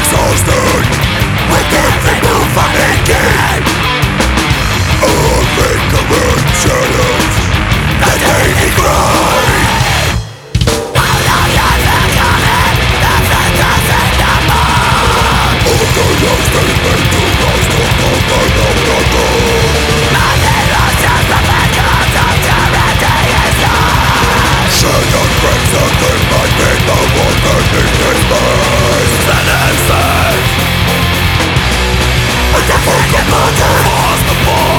exhausted, with every move I'm making. Only current shadows, the daily grind. All the lost and made to rise to open up the door. Nothing lost as the victims of tyranny is lost. Shattered bricks that they might be the one beneath his face. Then inside, with the full command to force the war.